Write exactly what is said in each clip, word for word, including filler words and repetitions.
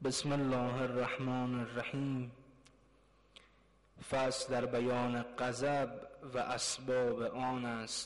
بسم الله الرحمن الرحیم. فصل در بیان غضب و اسباب آن است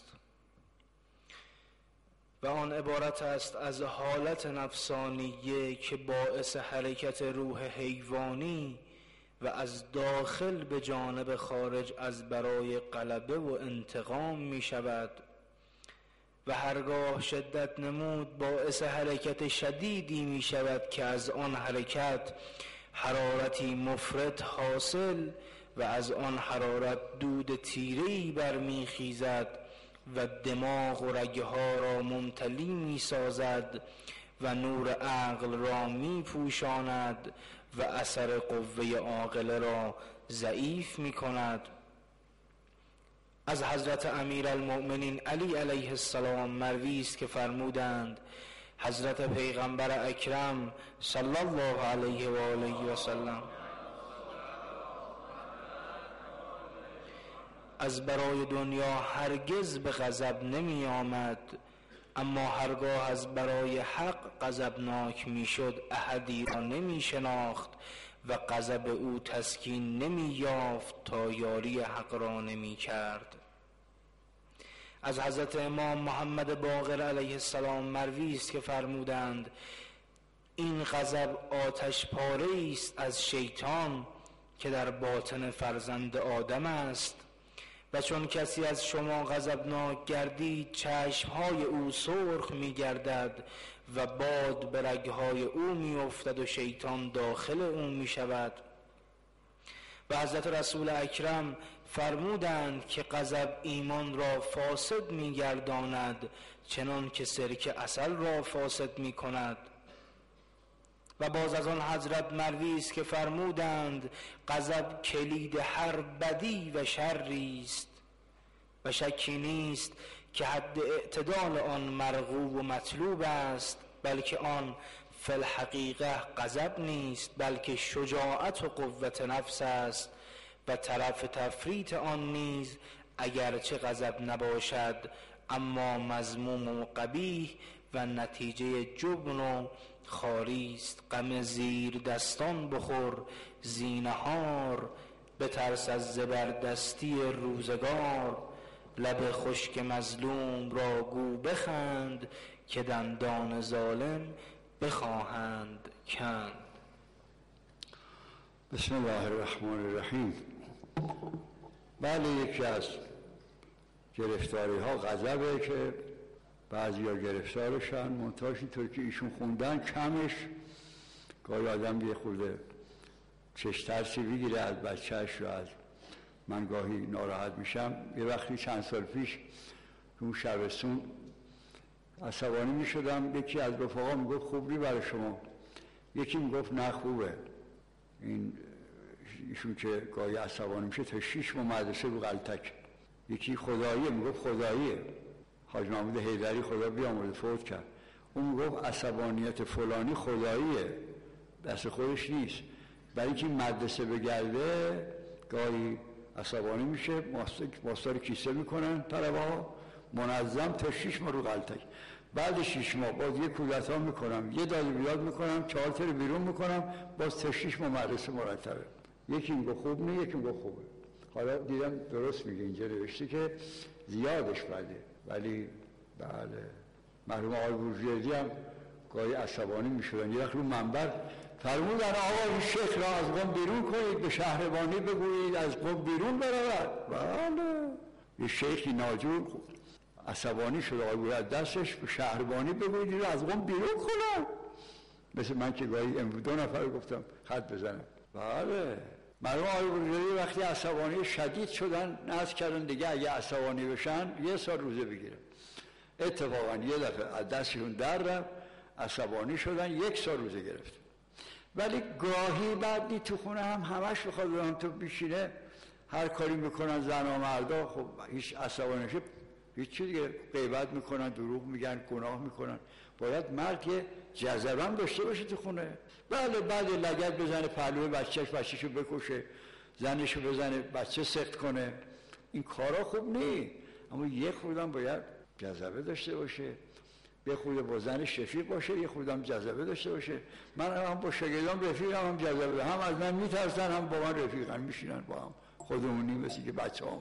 و آن عبارت است از حالت نفسانیه که باعث حرکت روح حیوانی و از داخل به جانب خارج از برای غلبه و انتقام می شود و هرگاه شدت نمود باعث حرکت شدیدی می شود که از آن حرکت حرارتی مفرط حاصل و از آن حرارت دود تیره‌ای برمی خیزد و دماغ و رگه ها را ممتلی می سازد و نور عقل را می پوشاند و اثر قوه عاقله را ضعیف می کند. از حضرت امیرالمؤمنین علی علیه السلام مروی است که فرمودند حضرت پیغمبر اکرم صلی الله علیه و آله و سلم از برای دنیا هرگز به غضب نمی آمد، اما هرگاه از برای حق غضبناک می شد احدی را نمی شناخت و غضب او تسکین نمی یافت تا یاری حق را نمی کرد. از حضرت امام محمد باقر علیه السلام مروی است که فرمودند این غضب آتش پاره است از شیطان که در باطن فرزند آدم است و چون کسی از شما غضبناک گردید چشمهای او سرخ می گردد و باد به رگهای او می افتد و شیطان داخل او می شود. و حضرت رسول اکرم فرمودند که غضب ایمان را فاسد می گرداند چنان که سرکه عسل را فاسد می کند. و باز از آن حضرت مروی است که فرمودند غضب کلید هر بدی و شری است و شکی نیست که حد اعتدال آن مرغوب و مطلوب است، بلکه آن فی الحقیقه غضب نیست بلکه شجاعت و قوت نفس است و طرف تفریط آن نیز اگرچه غضب نباشد اما مذموم و قبیح و نتیجه جبن و خواری است. غم زیر دستان بخور زینهار، بترس از زبردستی روزگار، لب خشک مظلوم را گو بخند که دندان ظالم بخواهند کند. بسم الله الرحمن الرحیم. بله، یکی از گرفتاری ها غضبه که بعضی ها گرفتارشن، منتهاش اینطور که ایشون خوندن کمش گاهی آدم یه خورده چش ترسی بگیره از بچهش رو. از من گاهی ناراحت میشم. یه وقتی چند سال پیش اون شبستون عصبانی میشدم، یکی از رفقا میگفت خوب نی برای شما، یکی میگفت نه خوبه. این ایشون که گاهی عصبانی میشه تا شیش ماه مدرسه رو غلطک. یکی خداییه، میگفت خداییه. حاج محمود حیدری خدا بیامرزه فوت کرد، اون میگفت عصبانیت فلانی خداییه، دست خودش نیست. برای اینکه مدرسه بگرده گاهی عصبانی میشه، ماستار کیسه میکنن طلبه ها منظم تا شیش ماه رو غلطک. بعد شیش ماه باز یه کودتا ها میکنم، یه داد بیاد میکنم، چهار تا رو بیرون میکنم، باز تا شیش ماه مدرسه مرتبه. یکی میگه خوب نه، یکی میگه خوبه. حالا دیدم درست میگه، اینجا نوشته که زیادش بده، ولی بله مرحوم آقای بروجردی هم گاهی عصبانی میشدن. یه وقت رو منبر فرمودن آقا این شیخ را از قم بیرون کنید، به شهربانی بگویید از قم بیرون برود. بله یه شیخی ناجور عصبانی شد، آقای بروجردی از دستش به شهربانی بگویید از قم بیرون کنن. مثل من که گاهی امروز دو نفر گفتم خط بزنم. بله مرحوم آقای بروجردی وقتی عصبانی شدید شدن نذر کردن دیگه اگه عصبانی بشن یه سال روزه بگیرن. اتفاقا یه دفعه از دستشون در رفت، عصبانی شدن، یک سال روزه گرفت. ولی گاهی بعدی تو خونه هم همش بخواد برام تو بیشینه هر کاری میکنن زن و مردا، خب هیچ عصبانی نشه هیچ چیز دیگه، غیبت میکنن، دروغ میگن، گناه میکنن. باید مرد یه جذبه هم داشته باشه تو خونه. بله بعد لگد بزنه پهلوی بچهش، بچهشو بکشه، زنشو بزنه، بچه سخت کنه، این کارا خوب نیست. اما یه خوردم باید جذبه داشته باشه. یه خورده با زنش رفیق باشه، یه خورده هم جذبه داشته باشه. من هم با شاگردام رفیقم، هم جذبه، هم از من میترسن، هم با من رفیقن، میشینن با هم خودمونی مثل که بچه هم.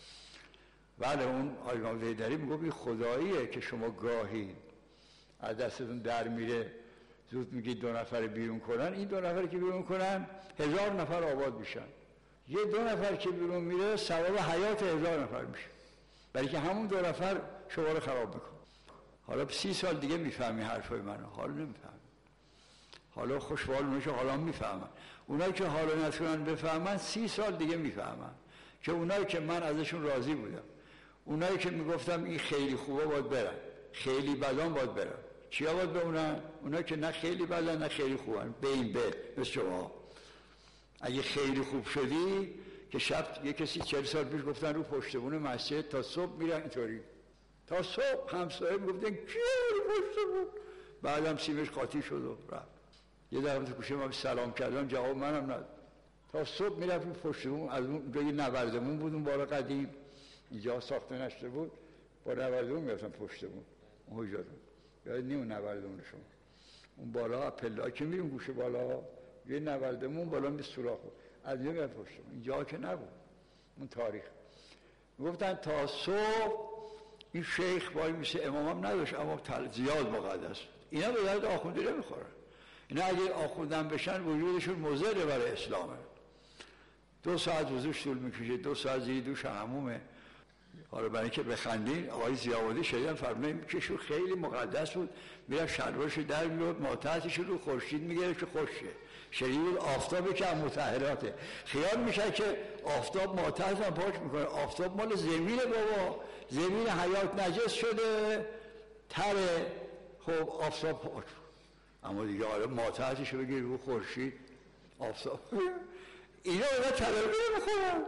بله اون آقای امام حیدری میگه خداییه که شما گاهی از دستتون در میره زود میگید دو نفر بیرون کنن، این دو نفر که بیرون کنن هزار نفر آباد میشن. یه دو نفر که بیرون میره ثواب حیات هزار نفر میشه، برای که همون دو نفر شما رو خراب میکن. حالا سی سال دیگه میفهمی حرفای منو، حالا نمیفهمی. حالا خوشحال میشه، حالا میفهمن. اونایی که حالا نتونن بفهمن سی سال دیگه میفهمن که اونایی که من ازشون راضی بودم، اونایی که میگفتم این خیلی خوبه باید برن، خیلی بدان باید برن. چیا باید بمونن؟ اونایی که نه خیلی بدن نه خیلی خوبن، به این به مثل شما. اگه خیلی خوب شدی که شب یه کسی چهل سال پیش گفتن رو پشتبون مسجد تا صبح میرن اینطوری، تا صبح همسایه میگفتن کی پشتبون، بعدم سیمش قاطی شد و رفت. یه دفعه تو گوشه من سلام کردم جواب منم نداد، تا صبح میرفتیم پشتبون. از اون جای نوردمون بود اون بالا قدیم، اینجا ساخته نشده بود، با نوردمون میرفتم پشتبون اون حجرات. یاد نیم نوردمون شما اون بالا پله که میریم گوشه بالا یه نوردمون بالا می سوراخ بود، از اینجا میرفت پشتمون. اینجا که نبود اون تاریخ. گفتن تا صبح این شیخ وای میشه، امامم نداشت اما زیاد مقدس. اینا به درد آخوندی نمیخورن. اینا اگه آخوندن بشن وجودشون مضر برای اسلامه. دو ساعت وضوش طول میکشه، دو ساعت زیر دوش حمومه. حالا برای اینکه بخندین آقای ضیاءالدین شنیدم فرمودن که شو خیلی مقدس بود، میرفت شلوارش در میاد ماتحتش رو خورشید میگرفت که خوشه. شنید آفتابی که مطهراته. خیال میشه که آفتاب ماتحت هم پاک میکنه. آفتاب مال زمینه بابا، زمین حیات نجس شده تره، خب آفتاب پاک. اما دیگه حالا ماتحتش رو بگیر رو خورشید آفتاب. اینا اینا تلقی نمیخورن.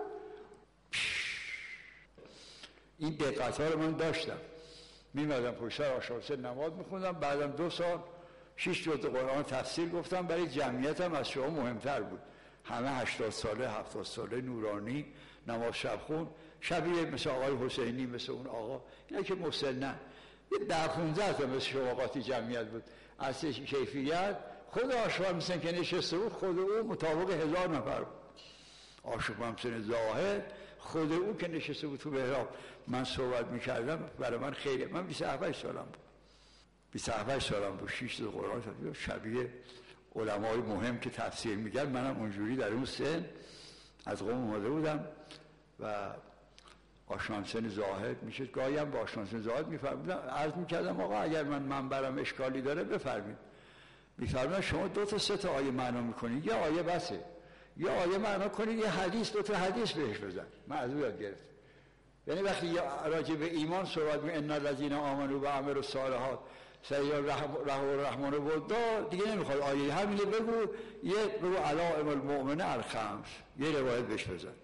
این دقت ها رو من داشتم. میمدم پشت سر آشپزی نماز میخوندم، بعدم دو سال شش جلد قرآن تفسیر گفتم، برای جمعیتم از شما مهمتر بود. همه هشتاد ساله هفتاد ساله نورانی نماز شب خون، شبیه مثل آقای حسینی، مثل اون آقا، اینا که مسنن. یه ده پونزده تا مثل شما قاطی جمعیت بود. از کیفیت خود آشپز مثل که نشسته بود، خود او مطابق هزار نفر بود. آشپز مثل زاهد خود او که نشسته بود تو محراب، من صحبت میکردم، برای من خیلی، من بیست و هفت سالم بود، بیست و هفت سالم بود، شش تا قرآن خوندم، شبیه علمای مهم که تفسیر میگن. منم اونجوری در اون سن از قم اومده بودم و آشناسن زاهد میشه، گاهی هم با آشناسن زاهد میفرمودم، عرض میکردم آقا اگر من منبرم اشکالی داره بفرمید. میفرمودن شما دو تا سه تا آیه معنا میکنید، یه آیه بسه، یه آیه معنا کنید، یه حدیث، دو تا حدیث بهش بزن. من از اون یاد گرفتم. یعنی وقتی راجع به ایمان صحبت می ان الذين آمنوا و عملوا الصالحات سیار رحم الرحمن ودا، دیگه نمیخواد آیه، همین بگو، یه بگو علائم المؤمن الخمس، یه روایت بهش بزن.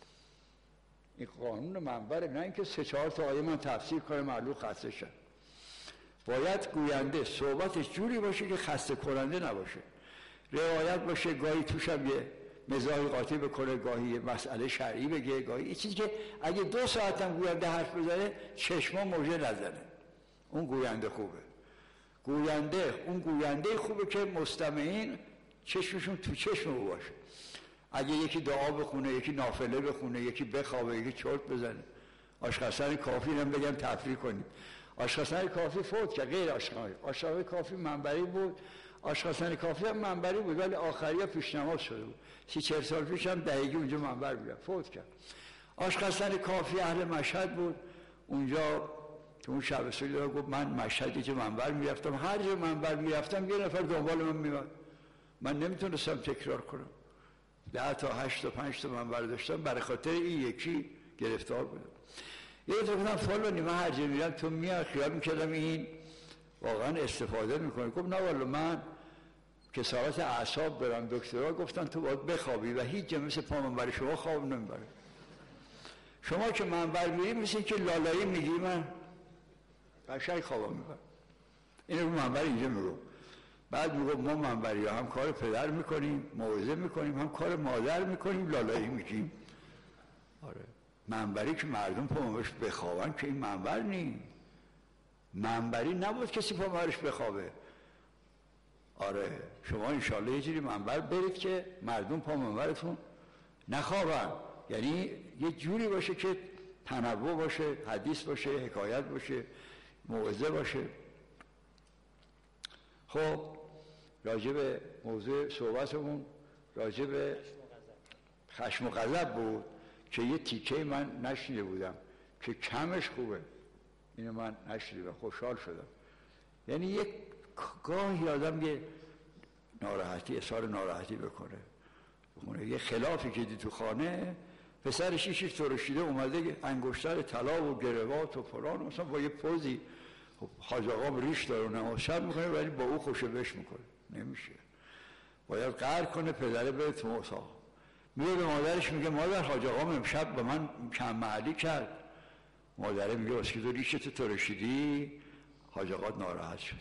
این قانون منبر، نه اینکه سه چهار تا آیه من تفسیر کنم معلوم خسته شد. باید گوینده صحبتش جوری باشه که خسته کننده نباشه، روایت باشه، گاهی توش هم یه مزاحی قاطی بکنه، گاهی یه مسئله شرعی بگه، گاهی یه چیزی که اگه دو ساعت هم گوینده حرف بزنه چشما موجه نزنه، اون گوینده خوبه. گوینده اون گوینده خوبه که مستمعین چشمشون تو چشم او باشه. اگه یکی دعا بخونه، یکی نافله بخونه، یکی بخوابه، یکی چرت بزنه. آشقاسان کافی هم بگم تفریح کنیم. آشقاسان کافی فوت کرد، غیر آشقاسان آشقاسان کافی منبری بود، آشقاسان کافی هم منبری بود ولی آخریا پیش نماز شده بود. سی چهل سال پیش هم دهیگی اونجا منبر بود، فوت کرد. آشقاسان کافی اهل مشهد بود، اونجا تو اون شب سولی داره گفت من مشهدی که منبر میرفتم، هر جا منبر میرفتم یه نفر دنبال من میاد، من نمیتونستم تکرار کنم. ده تا هشت تا پنج تا منبر داشتم، برای خاطر این یکی گرفتار بودم. یه دفعه گفتم فلانی من هر جا میرم تو میاد، خیال میکردم این واقعا استفاده میکنه. گفت نه والا من کسارت اعصاب برم دکترها گفتن تو باید بخوابی و هیچ جا مثل پا منبر شما خواب نمیبره. شما که منبر میری مثل که لالایی میگی، من قشنگ خوابم میبرم. این رو منبر اینجا میگم. بعد میگم ما منبری ها هم کار پدر میکنیم، موعظه میکنیم، هم کار مادر میکنیم، لالایی میگیم. آره منبری که مردم پا منبرش بخوابن که این منبر نیم. منبری نبود کسی پا منبرش بخوابه. آره شما انشالله یه جوری منبر برید که مردم پا منبرتون نخوابن، یعنی یه جوری باشه که تنوع باشه، حدیث باشه، حکایت باشه، موعظه باشه. خب راجع به موضوع صحبتمون راجع به خشم و غضب بود که یه تیکه من نشنیده بودم که کمش خوبه، اینو من نشنیدم، خوشحال شدم. یعنی یک گاهی آدم یه ناراحتی اظهار ناراحتی بکنه بکنه یه خلافی که دی تو خانه، پسرش ایشش ترشیده اومده انگشتر طلا و گروات و فلان، مثلا با یه پوزی حاج آقام ریش داره و نماز شب میکنه ولی با او خوشو بش میکنه. نمیشه، باید قهر کنه پدره بره تو اتاق. میره به مادرش میگه مادر حاج آقام امشب به من کم محلی کرد. مادره میگه واسه که تو ریشتو ترشیدی حاج آقات ناراحت شد.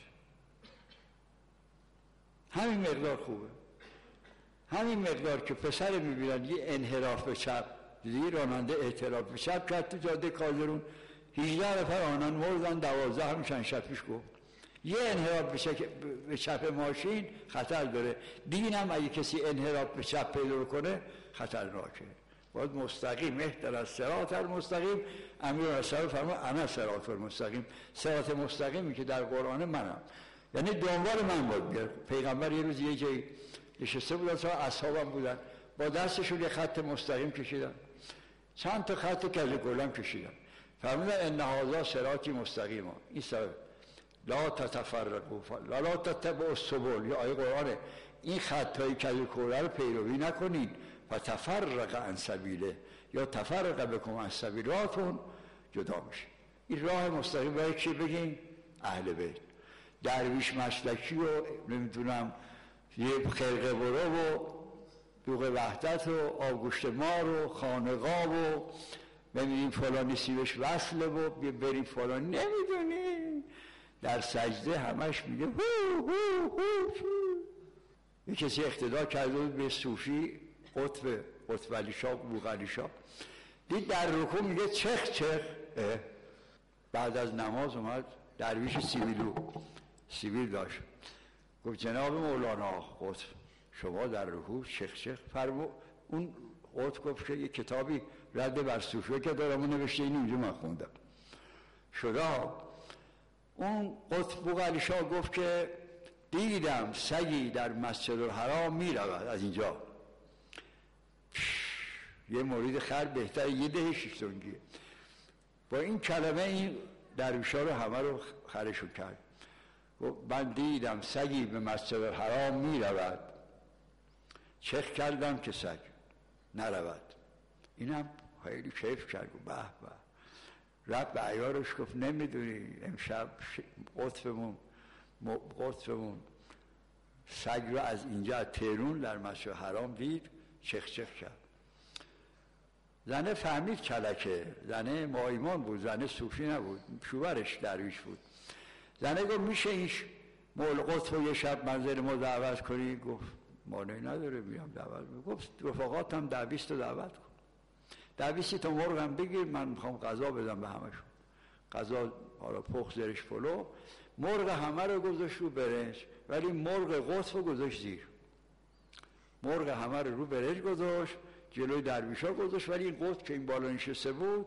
همین مقدار خوبه، همین مقدار که پسر میبینن یه انحراف به چپ، دیگه راننده اعتراف به چپ کرد تو جاده کازرون، هجده نفر آنان مردن، دوازده هم چند شب پیش گفت. یه انحراف به چپ ماشین خطر داره، دین هم اگه کسی انحراف به چپ پیدا کنه خطرناکه. باید مستقیم، اهدنا الصراط المستقیم. امیرالمؤمنین فرمود انا صراط المستقیم. صراط مستقیمی که در قرآن منم، یعنی دنبال من باید بیاد. پیغمبر یه روز یه جایی نشسته بودن، تا اصحابم بودن، با دستشون یه خط مستقیم کشیدن، چند تا خط کج گلم کشیدن، فرمودن ان هذا صراطی مستقیما، این سبب لا تتفرقوا لا لا تتبعوا السبل. یا آیه قرآنه، این خطای کج گل رو پیروی نکنین و تفرق عن سبیله یا تفرق بکم عن سبیلاتون، جدا میشه. این راه مستقیم برای کی بگین؟ اهل بیت. درویش مسلکی و نمیدونم یه خرقه برو و دوغ وحدت و آبگوشت مار و خانقاه و ببینیم فلانی سیبش وصله و بریم فلانی نمیدونی در سجده همش میگه هو هو هو. یه کسی اقتدا کرده بود به صوفی قطب قطب علی شاه بوق علی شاه، دید در رکوع میگه چخ چخ. بعد از نماز اومد درویش سیبیلو سیبیل داشت، گفت جناب مولانا قطب شما در رکوع چخ چخ فرمو. اون قطب گفت که یه کتابی رد بر صوفیه که دارم اون نوشته، این اونجا من خوندم شدا. اون قطب بوق علی شاه گفت که دیدم سگی در مسجد الحرام می رود از اینجا. یه مرید خر بهتر یه ده شیشتونگیه. با این کلمه این درویشا رو همه رو خرشون کرد. من دیدم سگی به مسجد الحرام می رود، چخ کردم که سگ نرود. اینم خیلی کیف کرد، به به. رب به عیارش گفت نمیدونی امشب قطبمون قطبمون سگ رو از اینجا از تهرون در مسجد حرام دید، چخ چخ کرد. زنه فهمید کلکه، زنه مایمان بود، زنه صوفی نبود، شوهرش درویش بود. زنه گفت میشه این مول قطب یه شب منزل ما دعوت کنی؟ گفت مانعی نداره میام دعوت کنم. گفت رفقاتم دویست رو دعوت کن، دویستی تا مرغم بگیر، من میخوام غذا بدم به همشون. غذا حالا پخت زرش پلو، مرغ همه رو گذاشت رو برنج، ولی مرغ قطب رو گذاشت زیر. مرغ همه رو رو برنج گذاشت جلوی درویشا گذاشت، ولی این قطب که این بالا نشسته بود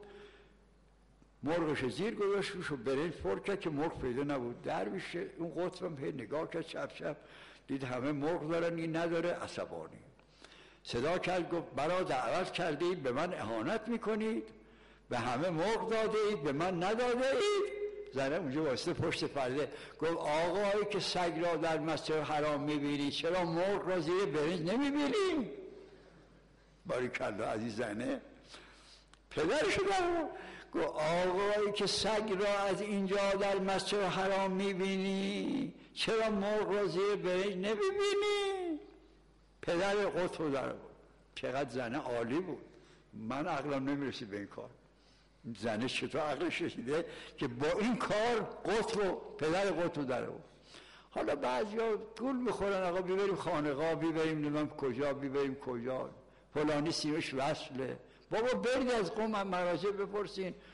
مرغش زیر گذاشت روش و برنج پر کرد که مرغ پیدا نبود. درویش اون قطبم هی نگاه کرد، چپ چپ دید همه مرغ دارن این نداره، عصبانی صدا کرد گفت برا دعوت کردید به من اهانت میکنید، به همه مرغ داده اید به من نداده اید. زنه اونجا واسطه پشت پرده گفت آقایی که سگ را در مسجد حرام میبینی چرا مرغ را زیر برنج نمیبینی؟ باریکالله عزیز زنه پدرشو در گفت آقایی که سگ را از اینجا در مسجد حرام میبینی چرا مرغ را زیر برنج نمیبینی؟ پدر قطب در بود. چقدر زنه عالی بود، من عقلم نمیرسی به این کار. زنه چطور عقلش رسیده که با این کار قطب و پدر قطب در بود. حالا بعضیا گول میخورن آقا بیبریم خانقاه، بیبریم نمیم کجا، بیبریم کجا، فلانی سیمش وصله. بابا برید از قوم مراجع بپرسین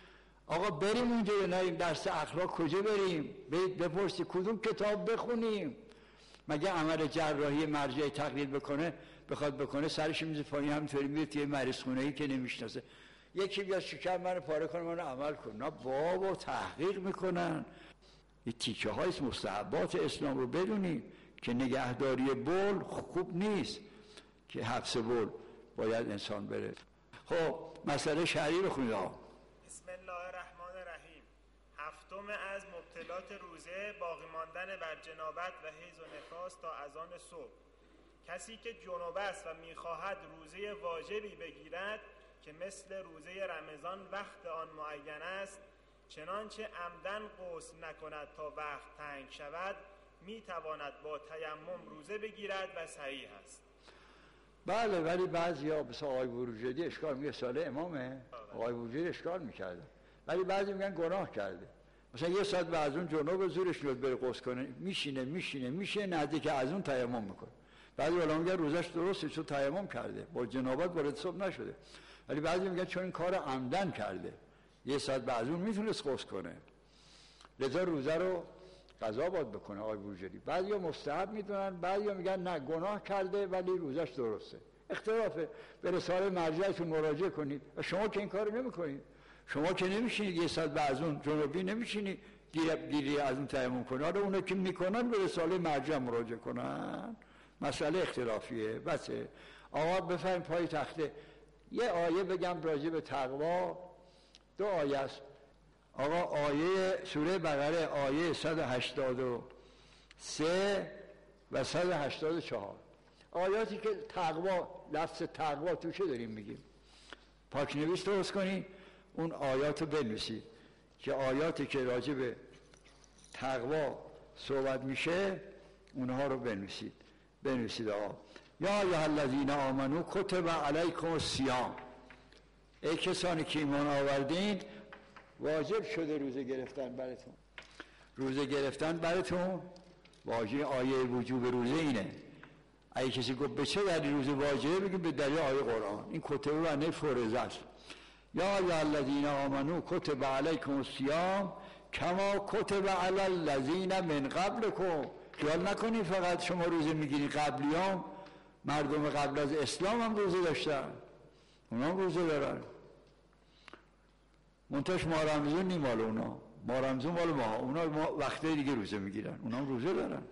آقا بریم اونجا یا نریم؟ درس اخلاق کجا بریم؟ برید بپرسی کدوم کتاب بخونیم؟ مگه عمل جراحی مرجع تقلید بکنه بخواد بکنه سرش میز پایین همینطوری میره توی مریض خونه ای که نمیشناسه یکی بیاد شکر منو پاره کنه منو عمل کنه؟ نه بابا، تحقیق میکنن. این تیکه های مستحبات اسلام رو بدونید که نگهداری بول خوب نیست که حبس بول باید انسان بره. خب مسئله شرعی رو خونید آقا. بسم الله الرحمن الرحیم. هفتم از مبطلات روزه باقی ماندن بر جنابت و حیض و نفاس تا اذان صبح. کسی که جنوب است و میخواهد روزه واجبی بگیرد که مثل روزه رمضان وقت آن معین است، چنانچه عمدن غسل نکند تا وقت تنگ شود، میتواند با تیمم روزه بگیرد و صحیح است. بله، ولی بعضیا مثل آقای بروجردی اشکال میگه سال امامه، آقای بروجردی اشکال میکرده، ولی بعضی میگن گناه کرده. مثلا یه ساعت بعد از اون جنوب زورش میاد بره غسل کنه، میشینه میشینه میشه نزدیک از اون تیمم میکنه. بعضی علما میگن روزش درسته چون تیمم کرده، با جنابت وارد صبح نشده. ولی بعضی میگن چون این کار عمدن کرده، یه ساعت بعد از اون میتونست غسل کنه، لذا روزه رو قضا باید بکنه آقای بروجردی. بعضیا مستحب میدونن، بعضیا میگن نه گناه کرده ولی روزش درسته. اختلافه. به رساله مرجعتون مراجعه کنید. شما که این کارو نمیکنید، شما که نمیشینید یه ساعت بعد از اون جنوبی نمیشینید گیری از اون تیمم کنه. حالا اونا که میکنن به رساله مرجع مراجعه کنن. مسئله اختلافیه. بسه آقا بفرمایید پای تخته یه آیه بگم راجع به تقوا. دو آیه است آقا. آیه سوره بقره آیه صد و هشتاد و سه و صد و هشتاد و چهار، آیاتی که تقوا، لفظ تقوا تو چه داریم میگیم؟ پاک نویس درست کنی اون آیات رو بنویسید که آیاتی که راجع به تقوا صحبت میشه اونها رو بنویسید. بنویسید آقا. یا ایها الذین آمنو کتب علیکم الصیام، ای کسانی که ایمان آوردین واجب شده روزه گرفتن براتون. روزه گرفتن براتون واجب. آیه وجوب روزه اینه. اگه کسی گفت به چه دلیل روزه واجبه بگیم به دلیل آیه قرآن. این کتب معنی فرض است. یا ایها الذین آمنو کتب علیکم الصیام کما کتب علی الذین من قبلکم. خیال نکنید فقط شما روزه میگیرید، قبلیام مردم قبل از اسلام هم روزه داشتن، اونا هم روزه دارن. منتش ما رمضان نیم مال اونا، ما رمضان مال ما، اونا ما وقته دیگه روزه میگیرن، اونا هم روزه دارن.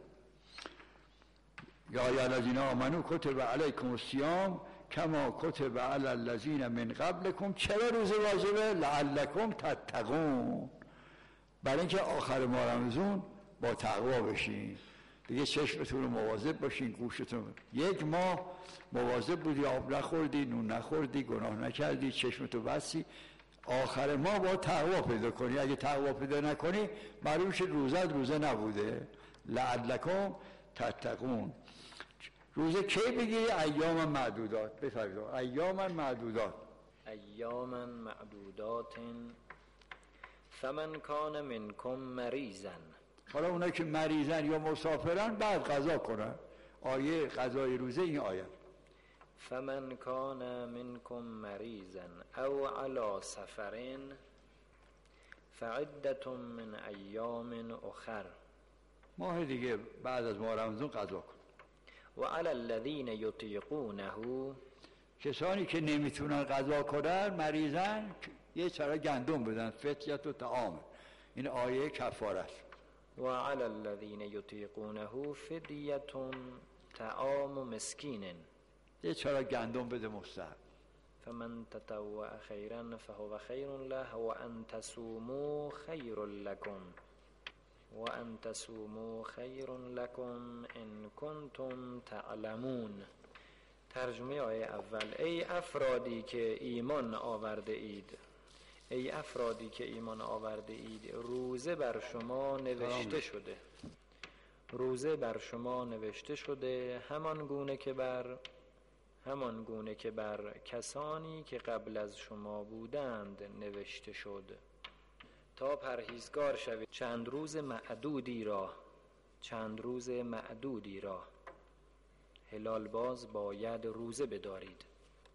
یا ایها الذین آمنو کتب علیکم الصیام کما کتب علی الذین من قبلکم. چرا روزه واجبه؟ لعلکم تتقون، برای اینکه آخر ما رمضان با تقوا بشین دیگه. چشمتون رو مواظب باشین، گوشتون یک ماه مواظب بودی، آب نخوردی، نون نخوردی، گناه نکردی، چشمتو بستی، آخر ماه با تقوا پیدا کنی. اگه تقوا پیدا نکنی معلوم شد روزه روزه نبوده. لعلکم تتقون. روزه کی بگیری؟ ایام معدودات. بفرمایید ایام معدودات. ایام معدودات فمن کان منکم مریضا. حالا اونایی که مریضن یا مسافرن بعد قضا کنن. آیه قضای روزه این آیه. فمن کان منکم مریضا او علی سفر فعدة من ایام اخر. ماه دیگه بعد از ماه رمضان قضا کن. و علی الذین یطیقونه، کسانی که نمیتونن قضا کنن مریضن یه چرا گندم بدن. فدیه و طعام، این آیه کفاره است. و علی الذین یطیقونه فدیه طعام مسکین، یه چرا گندم بده مستحب. فمن تطوع خیرا فهو خیر له و ان تصوموا خیر لکم و ان تصوموا خیر لکم ان کنتم تعلمون. ترجمه آیه اول. ای افرادی که ایمان آورده اید، ای افرادی که ایمان آورده اید روزه بر شما نوشته شده، روزه بر شما نوشته شده همان گونه که بر همان گونه که بر کسانی که قبل از شما بودند نوشته شد، تا پرهیزگار شوید چند روز معدودی را چند روز معدودی را هلال باز باید روزه بدارید.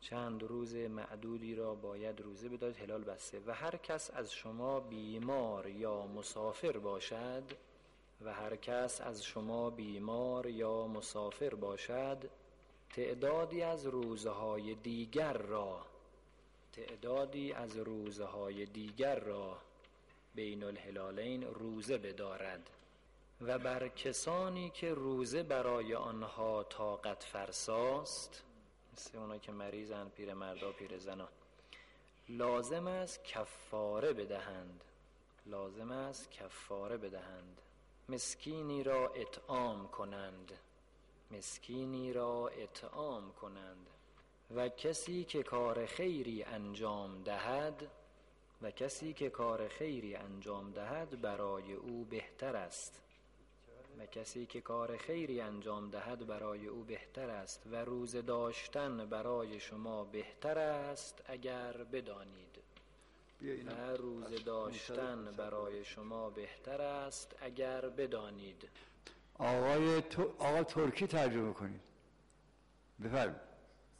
چند روز معدودی را باید روزه بدارید هلال بسته. و هر کس از شما بیمار یا مسافر باشد و هر کس از شما بیمار یا مسافر باشد تعدادی از روزهای دیگر را تعدادی از روزهای دیگر را بین الهلالین روزه بدارد و بر کسانی که روزه برای آنها طاقت فرساست، مثل اونا که مریضن، پیر مردا پیر زنا، لازم است کفاره بدهند لازم است کفاره بدهند مسکینی را اطعام کنند مسکینی را اطعام کنند و کسی که کار خیری انجام دهد و کسی که کار خیری انجام دهد برای او بهتر است و کسی که کار خیری انجام دهد برای او بهتر است و روزه داشتن برای شما بهتر است اگر بدانید و روزه داشتن برای شما بهتر است اگر بدانید. آقای تو... آقا ترکی ترجمه کنید. بفرمایید.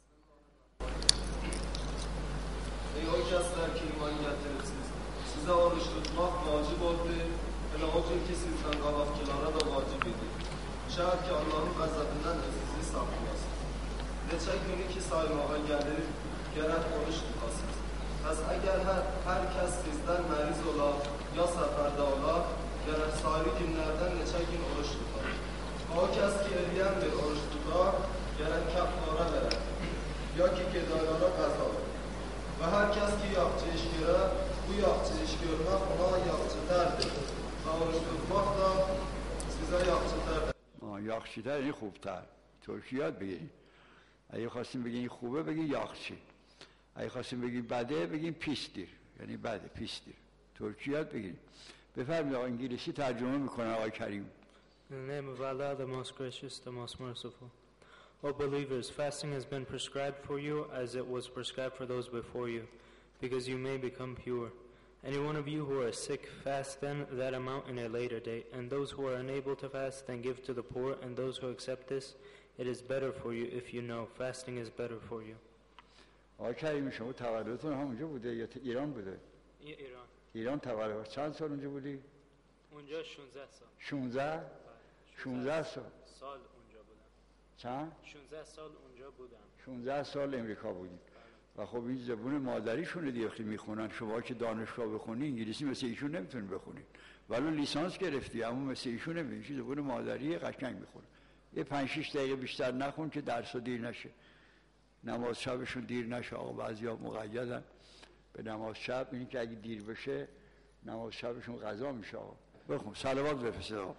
ey o kəslər ki iman gətiribsiniz, sizə oruç tutmaq vacib oldu, elə o gün ki sizdən qabaqçılara da vacib idi. Şəhər ki Allahın qəzəbindən sizi saxlayasın. Neçə günü ki saymağa gəlir, gərək oruç tutasınız. Pəs əgər hər, hər kəs sizdən məriz ola, ya səfərdə ola, gərək sayılı günlərdən neçə gün oruç tutar. O kəs ki eləyən bir oruç tutar, gərək kəffara verər, ya ki gedaylara qəza verir. و هر کس که یاقچه iş görər, bu yaqçı iş görmək ona yaqçı tərdir. Və oruç tutmaq da sizə yaqçı tərdir. یاقچی تر این خوبتر. ترکی یاد بگیرید. اگه خواستیم بگین این خوبه بگین یاقچی. اگه خواستیم بگین بده بگین پیستیر. یعنی بده پیستیر. ترکی یاد بگیرید. بفرمایید آقا انگلیسی ترجمه میکنه آقای کریم. In the name of Allah, the most gracious, the most merciful. O believers, fasting has been prescribed for you as it was prescribed for those before you, because you may become pure. Any one of you who are sick, fast then that amount in a later date, and those who are unable to fast, then give to the poor, and those who accept this, it is better for you if you know. Fasting is better for you. آقای کریم شما تولدتون همونجا بوده یا ایران بوده؟ ایران. ایران تولد. چند سال اونجا بودی؟ اونجا شانزده سال. شانزده؟ شانزده سال. سال چند؟ شانزده سال اونجا بودم. شانزده سال امریکا بودیم. و خب این زبون مادریشونه دیگه خیلی میخونن. شما که دانشگاه بخونی انگلیسی مثل ایشون نمیتونی بخونی. ولی لیسانس گرفتی اما مثل ایشون نمیتونی. زبون مادری قشنگ میخونه. یه پنج شش دقیقه بیشتر نخون که درس دیر نشه. نماز شبشون دیر نشه. آقا بعضیا مقیدن به نماز شب، این که اگه دیر بشه نماز شبشون قضا میشه. آقا بخون صلوات بفرست. آقا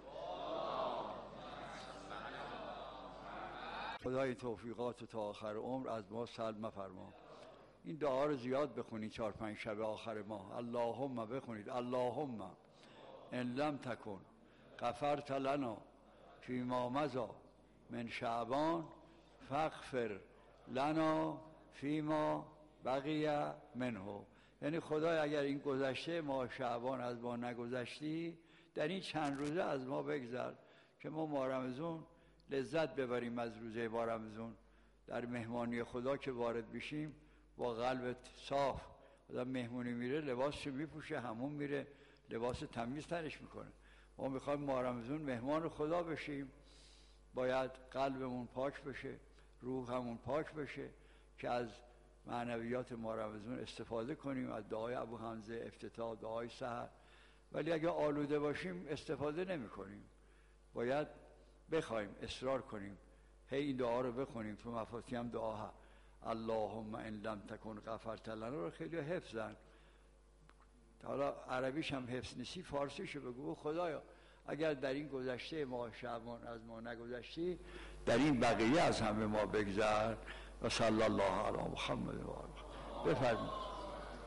خدای توفیقات تا آخر عمر از ما سلب مفرما. این دعا رو زیاد بخونید چهار پنج شب آخر ماه. اللهم بخونید اللهم ان لم تکن غفرت لنا فیما مضی من شعبان فاغفر لنا فیما بقی منه. یعنی خدای اگر این گذشته ماه شعبان از ما نگذشتی، در این چند روزه از ما بگذر که ما ماه رمضان لذت ببریم از روزه ماه رمضان. در مهمانی خدا که وارد بشیم با قلب صاف. آدم مهمونی میره لباسش میپوشه، همون میره لباس تمیز تنش میکنه. ما میخوایم ماه رمضان مهمان خدا بشیم، باید قلبمون پاک بشه، روحمون پاک بشه که از معنویات ماه رمضان استفاده کنیم، از دعای ابو حمزه افتتاح، دعای سحر. ولی اگه آلوده باشیم استفاده نمی کنیم. باید بخوایم، اصرار کنیم، هی این دعا رو بخونیم. تو مفاتی هم دعا ها اللهم ان لم تکن غفرت لنا رو خیلی حفظن. حالا عربیش هم حفظ نیستی فارسیشو بگو خدایا اگر در این گذشته ماه شعبان از ما نگذشتی، در این بقیه از همه ما بگذر. و صلی الله علی محمد و آله. بفرمایید.